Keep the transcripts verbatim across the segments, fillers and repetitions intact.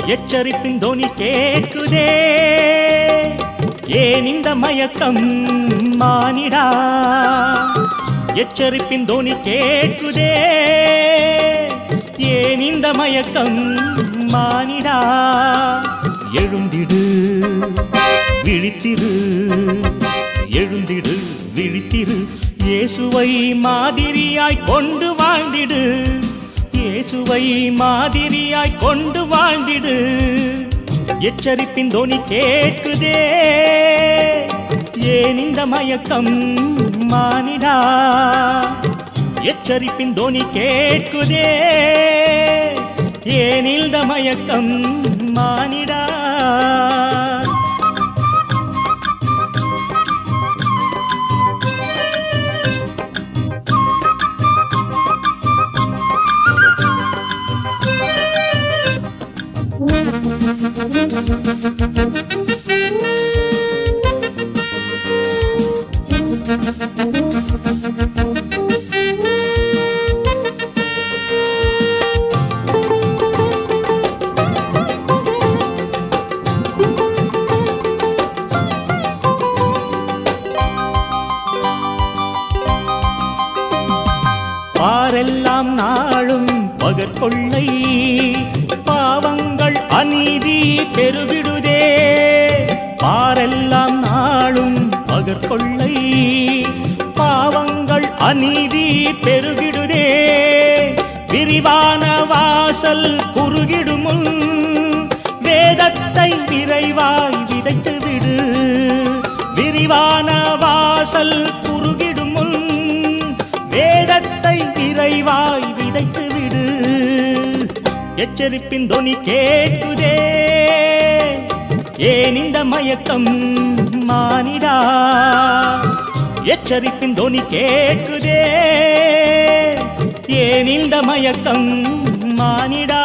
எச்சரிப்பின் தொனி கேட்குதே, ஏன் இந்த மயக்கம் மானிடா? எச்சரிப்பின் தொனி கேட்குதே, ஏன் இந்த மயக்கம் மானிடா? எழுந்திடு விழித்திரு, எழுந்திடு விழித்திரு, இயேசுவை மாதிரியாய் கொண்டு வாழ்ந்திடு, இயேசுவை மாதிரியாய் கொண்டு வாழ்ந்திடு. எச்சரிப்பின் தொனி கேட்குதே, ஏன் இந்த மயக்கம் மானிடா? எச்சரிப்பின் தொனி கேட்குதே, ஏன் இந்த மயக்கம் மானிடா? பாரெல்லாம் நாளும் பகற்கொள்ளை, பாவங்கள் அநீதி பெருகிடுதே. பாரெல்லாம் நாளும் பகற்கொள்ளை, பாவங்கள் அநீதி பெருகிடுதே. விரிவான வாசல் குறுகிடுமுன் வேதத்தை விரைவாய் விதைத்து விடு. விரிவான வாசல் குறுகிடுமுன் வேதத்தை விரைவாய் விதைத்து விடு. எச்சரிப்பின் தொனி கேட்குதே, ஏன் இந்த மயக்கம் மானிடா? எச்சரிப்பின் தொனி கேட்குதே, ஏன் இந்த மயக்கம் மானிடா?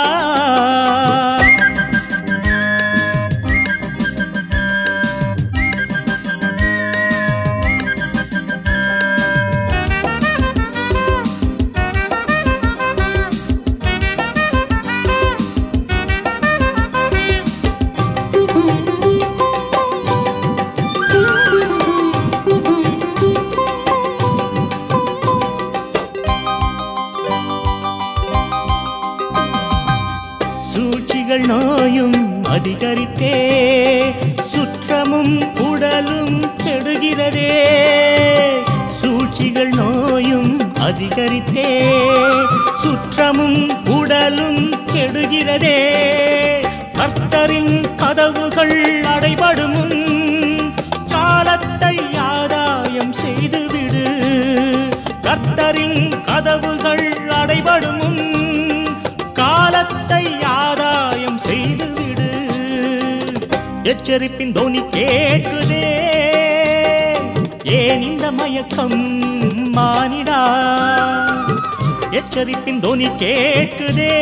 சூழ்ச்சிகள் நோயும் அதிகரித்தே, சுற்றமும் உடலும் கெடுகிறதே. சூழ்ச்சிகள் நோயும் அதிகரித்தே, சுற்றமும் உடலும் கெடுகிறதே. கர்த்தரின் கதவுகள் அடைபடும், காலத்தை ஆதாயம் செய்துவிடு. கர்த்தரின் கதவுகள் அடைபடும், காலத்தை ஆதாயம் செய்துவிடு. எச்சரிப்பின் தொனி கேட்குதே, ஏன் இந்த மயக்கம் மானிடா? எச்சரிப்பின் தொனி கேட்குதே,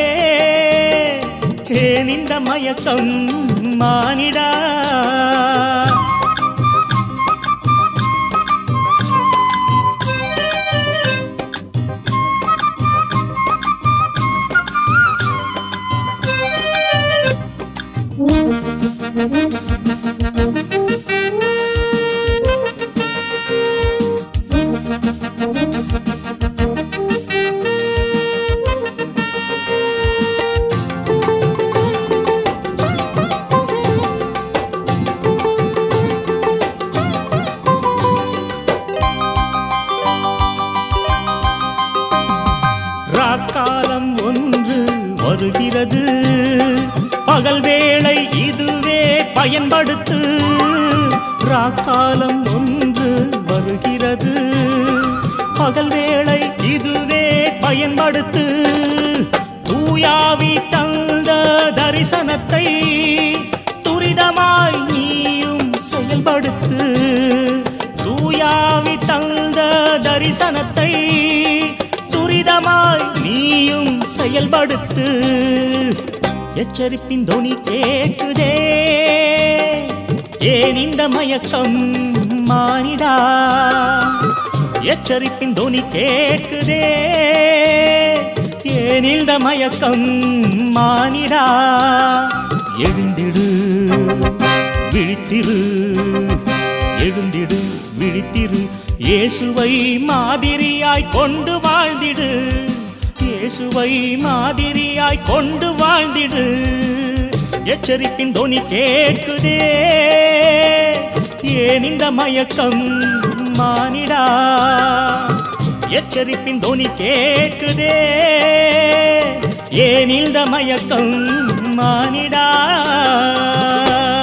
ஏன் இந்த மயக்கம் மானிடா? ராக்காலம் ஒன்று வருகிறது, பகல் வேளை இதுவே பயன்படுத்து. ராக்காலம் ஒன்று வருகிறது, பகல் வேளை இதுவே பயன்படுத்து. தூயாவி தந்த தரிசனத்தை துரிதமாய் நீயும் செயல்படுத்து. தூயாவி தந்த தரிசனத்தை துரிதமாய் நீயும் செயல்படுத்து. எச்சரிப்பின் தொனி கேட்குதே, ஏன் இந்த மயக்கம் மானிடா? எச்சரிப்பின் தொனி கேட்குதே, ஏன் இந்த மயக்கம் மானிடா? எழுந்திடு விழித்திரு எழுந்திடு விழித்திரு இயேசுவை மாதிரியாய் கொண்டு வாழ்ந்திடு இயேசுவை மாதிரியாய் கொண்டு வாழ்ந்திடு எச்சரிப்பின் தொனி கேட்குதே ஏன் இந்த மயக்கம் மானிடா எச்சரிப்பின் தொனி கேட்குதே ஏன் இந்த மயக்கம் மானிடா